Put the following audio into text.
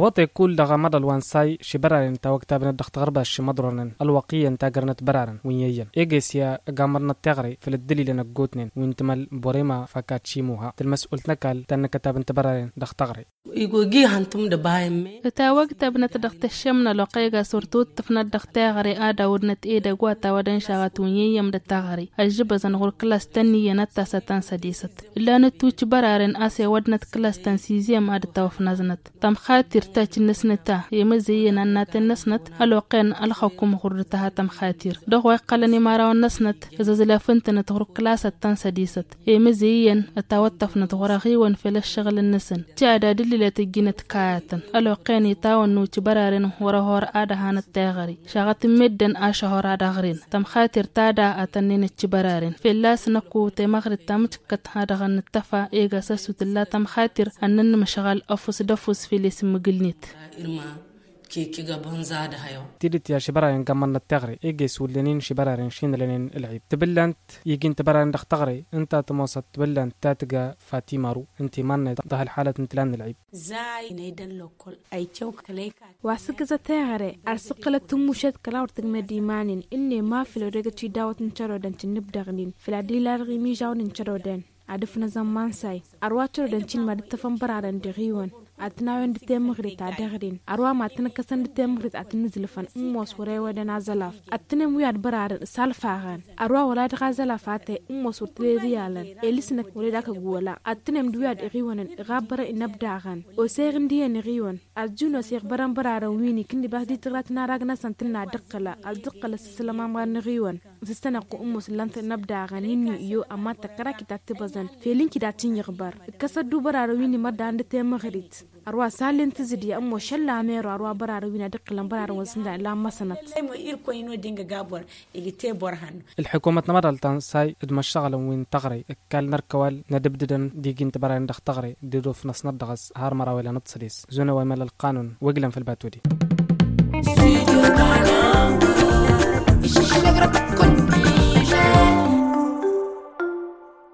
توطي كل دغا مدى الوانساي شبرارن تا وقتا بن دخت غربا شمدرن الوقيا تا قرنت برارن وينيا ايجيسيا قامرنا التغري في الدليل نقوتنين وينتمل بوريما فكاتشيموها المسؤول نكال تنك تابن تبرارن دخت غري يقولي هانتم دبايم تا وقتا بن تدخت الشمنا لقيقا سورتوت تفنا دخت غري آدا ودنت ايدا قواتا ودن شاغت وينيا مد التغري الجبا زنغور كلاس تانية نتا ستان سديست إلا نتوش برارن آسيا ودنت كلاس تنسيزيام آد توف نزنت تم خاطر تاج نسنتا يمزيين أنات النسنت الوقين الخوكم غرتها تم خاطر دغوي قلني ماراو النسنت إذا زلافنت نتغر كلاس التان سديست يمزيين التوتف نتغر غيوان في الشغل النسن تعدا دليلة تجينت كاياتن الوقين يتاون نوش برارن ورهور آدهان التاغري شغط مدن آشهور آدغرين تم خاطر تادا أتنين التبرارن في اللاس نقو تمغر تامتكت هادغن التفا إيغا ساسو تلا تم خاطر أنن مشغل أفوس دفوس في الاسم مقلنيت تيدت يا شبرارن كمان التغري إيجيس ولنين شبرارن شين لنين العيب تبلنت يجين تبرارن دخ تغري انت تموصت تبلنت تاتقى فاتيمارو انت مان ضه الحالة انتلان العيب زاي نيدن لوكل أي تشوك كليكا واسك زتغري أرسقلة تموشت كلاور تجمدي مانين إني ما في الرجتي داوت نشرودن تنبدغنين في العديلة رغمي جاون نشرودن عدفنا زمان ساي أرواتر دنشين ما دتفهم برادن دغيون أتناون دتمغري تادغرين أروا ما تنكسن دتمغري أتنزلفن موس وريوا دنا زلاف أتنم وياد برادن سالفاغان أروا ولا غزلافات موس ورتريالن إليسنك ولدك غولا أتنم دوياد غيون غابر نبداغان وسيغن دي نغيون أجونو سيغ بران برادن ويني كندي بهدي تغلات ناراغنا سنتنا دقلا سلما ما نغيون سستنقو موس لانت نبداغان ينو أما تكراكي تاتبزن فيلينكي داتين يغبر كسدو برادن مدان دتمغريت أروى سالين تزدي أمو شلا ميرو أروى براروينا دقلن برارو وزندا لا مسنت الحكومة نمر التنساي ادمشغل وين تغري كال نركوال ندبددن ديجين تبرين دخ تغري ديدو في نص ندغس هار مرا ولا نتصليس زونا ومال القانون وقلن في الباتودي